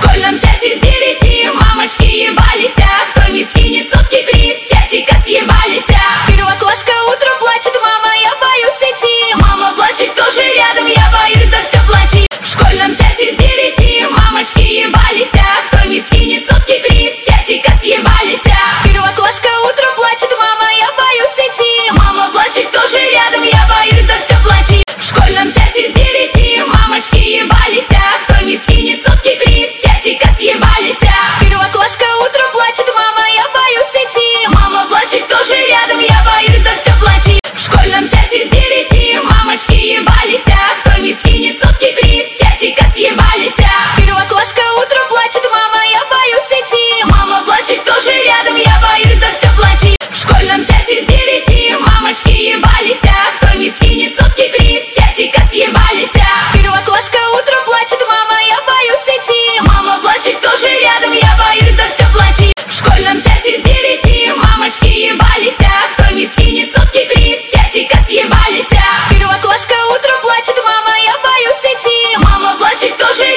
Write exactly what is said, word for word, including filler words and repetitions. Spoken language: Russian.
школьном чате с девяти мамочки ебались, а кто не скинет сотки три, с чатика съебались. Первоклашка утром плачет: мама, я боюсь идти. Мама плачет тоже рядом: я боюсь за все платить. В школьном чате с девяти мамочки ебались, а кто не скинет сотки три, с чатика съебались. Первоклашка утром плачет: мама, я боюсь идти. Мама плачет тоже рядом: я боюсь за все платить. В школьном чате с девяти мамочки ебались, а кто не скинет сотки три, с чатика съебались. Первоклашка утром плачет: мама, я боюсь идти. Мама плачет тоже рядом: я боюсь за все платить. В школьном чате с девяти мамочки ебались, а кто не скинет сотки три, с чатика съебались. Первоклашка утром плачет: мама, я боюсь идти. Мама плачет тоже рядом: я боюсь за все платить. В школьном чате с девяти мамочки ебались, а кто не скинет сотки три, с чатика съебались. Первоклашка утром плачет: мама, я боюсь идти. Мама плачет тоже рядом: я боюсь за все платить. В школьном чате с девяти мамочки ебались, а кто не скинет сотки три, с чатика съебались. Первоклашка утром плачет: мама, я боюсь идти. Мама плачет тоже